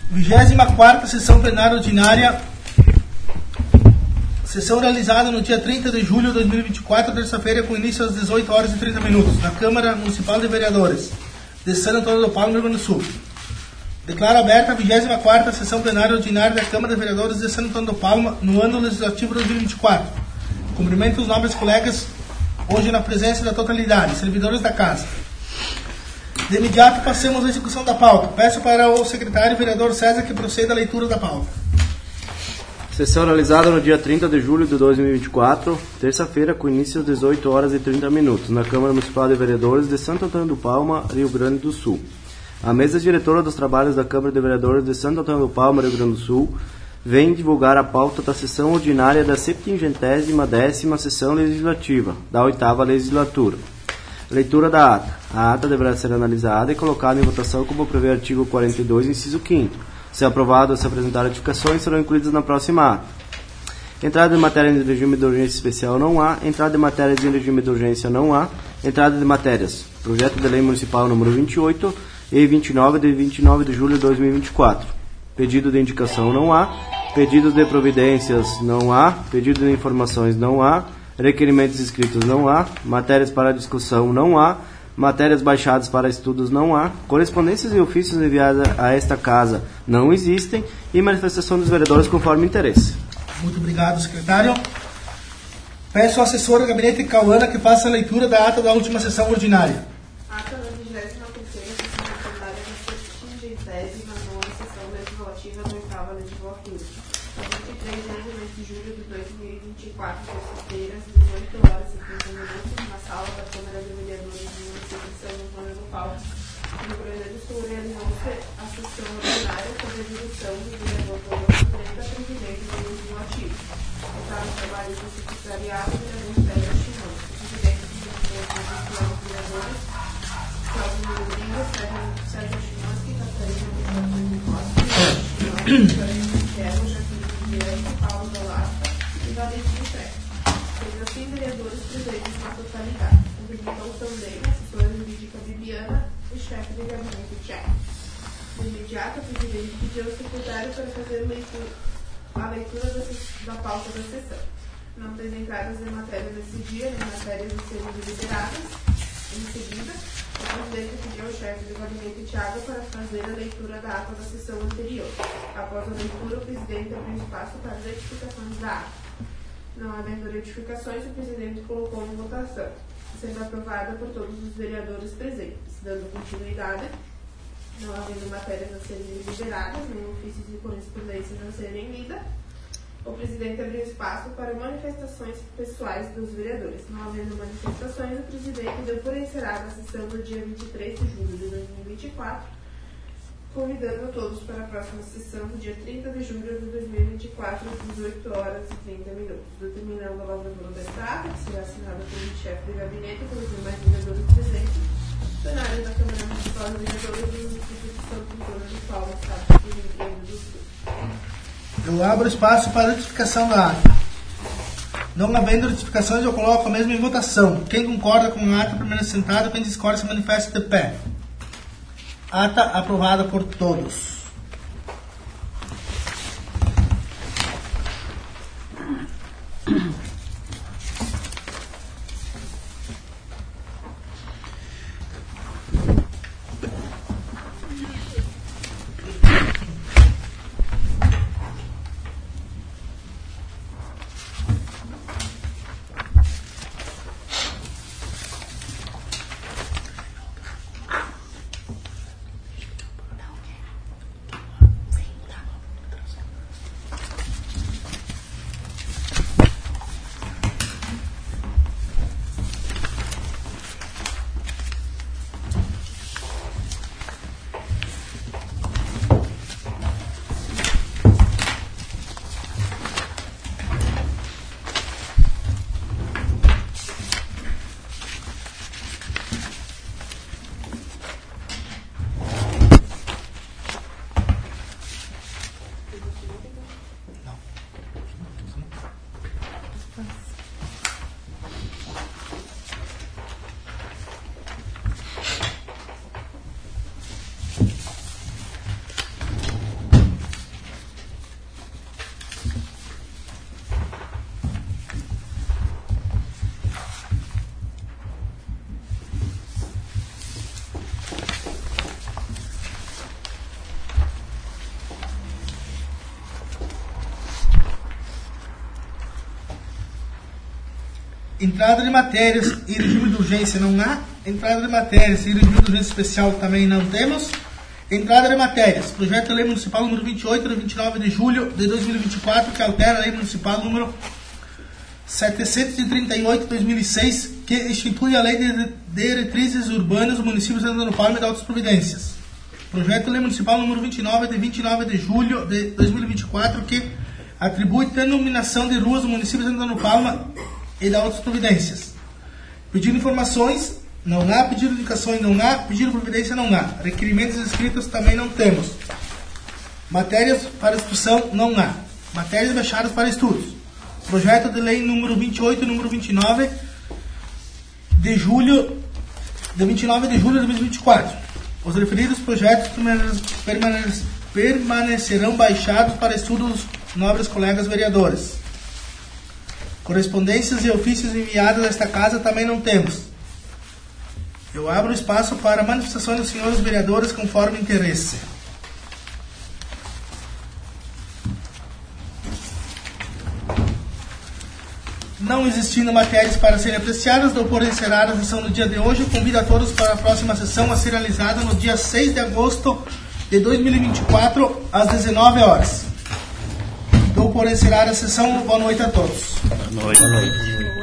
24ª sessão plenária ordinária, sessão realizada no dia 30 de julho de 2024, terça-feira, com início às 18 horas e 30 minutos, na Câmara Municipal de Vereadores de Santo Antônio do Palma, Rio Grande do Sul. Declaro aberta a 24ª sessão plenária ordinária da Câmara de Vereadores de Santo Antônio do Palma, no ano legislativo 2024. Cumprimento os nobres colegas, hoje na presença da totalidade, servidores da Casa. De imediato, passemos à execução da pauta. Peço para o secretário vereador César que proceda à leitura da pauta. Sessão realizada no dia 30 de julho de 2024, terça-feira, com início às 18 horas e 30 minutos, na Câmara Municipal de Vereadores de Santo Antônio do Palma, Rio Grande do Sul. A mesa diretora dos trabalhos da Câmara de Vereadores de Santo Antônio do Palma, Rio Grande do Sul, vem divulgar a pauta da sessão ordinária da 70ª sessão legislativa da 8ª legislatura. Leitura da ata. A ata deverá ser analisada e colocada em votação como prevê o artigo 42, inciso 5º. Se aprovado ou se apresentar ratificações, serão incluídas na próxima ata. Entrada de matéria em regime de urgência especial não há. Entrada de matérias em regime de urgência não há. Entrada de matérias. Projeto de Lei Municipal número 28 e 29 de 29 de julho de 2024. Pedido de indicação não há. Pedidos de providências não há. Pedido de informações não há. Requerimentos escritos não há. Matérias para discussão não há. Matérias baixadas para estudos não há. Correspondências e ofícios enviadas a esta casa não existem. E manifestação dos vereadores conforme interesse. Muito obrigado, secretário. Peço ao assessor do gabinete Cauana que faça a leitura da ata da última sessão ordinária. Ata da 23ª sessão ordinária da 70ª sessão legislativa da 8ª legislatura. A 23 de julho de 2024, terça-feira, às 18 horas e 30 minutos, na sala da Câmara de Vereadores do município de Santo Antônio do Palma, Rio Grande do Sul, realizou-se a sessão ordinária sob a direção do vereador Rodolfo Brenda, presidente do legislativo. Está no trabalho do secretariado e da Ministério de Finanças. O presidente do vereadores, Cláudio Rodrigues, Sérgio Chimansky, Catarina de Costa, Paulo Dolasca e Valentim Freire. Sendo assim, vereadores presentes na totalidade. Cumprimentou também a assessora jurídica Bibiana e chefe de gabinete Tiago. De imediato, o presidente pediu ao secretário para fazer a leitura da pauta da sessão. Não tendo entradas de matéria nesse dia, nem matérias a serem deliberadas. Em seguida, o presidente pediu ao chefe de gabinete Tiago para fazer a leitura da ata da sessão anterior. Após a leitura, o presidente abriu espaço para as retificações da ata. Não havendo retificações, o presidente colocou em votação, sendo aprovada por todos os vereadores presentes, dando continuidade, não havendo matérias a serem liberadas, nem ofícios de correspondências a serem lidas. O presidente abriu espaço para manifestações pessoais dos vereadores. Não havendo manifestações, o presidente deu por encerrada a sessão do dia 23 de julho de 2024, convidando todos para a próxima sessão do dia 30 de julho de 2024, às 18 horas e 30 minutos. Determinando a lavratura desta ata, que será assinada pelo chefe de gabinete e pelos demais vereadores presentes, plenário da Câmara Municipal de Vereadores do município de Santo Antônio do Palma, Estado do Rio Grande do Sul. Eu abro espaço para a retificação da ata. Não havendo retificações, eu coloco a mesma em votação. Quem concorda com a ata, permanece sentado. Quem discorda, se manifesta de pé. Ata aprovada por todos. Entrada de matérias e regime de urgência não há. Entrada de matérias e regime de urgência especial também não temos. Entrada de matérias. Projeto de Lei Municipal número 28, de 29 de julho de 2024, que altera a Lei Municipal número 738 de 2006, que institui a Lei de Diretrizes Urbanas do município de Santana do Palma e de outras providências. Projeto de Lei Municipal número 29, de 29 de julho de 2024, que atribui denominação de ruas do município de Santana do Palma e de outras providências. Pedido de informações, não há. Pedido de indicações, não há. Pedido de providência, não há. Requerimentos escritos, também não temos. Matérias para discussão, não há. Matérias baixadas para estudos. Projeto de Lei número 28 e número 29 de julho de 2024. Os referidos projetos permanecerão baixados para estudo dos nobres colegas vereadores. Correspondências e ofícios enviados a esta casa também não temos. Eu abro espaço para manifestações dos senhores vereadores conforme interesse. Não existindo matérias para serem apreciadas, dou por encerrada a sessão do dia de hoje. Convido a todos para a próxima sessão a ser realizada no dia 6 de agosto de 2024, às 19 horas. Dou por encerrada a sessão. Boa noite a todos. Boa noite.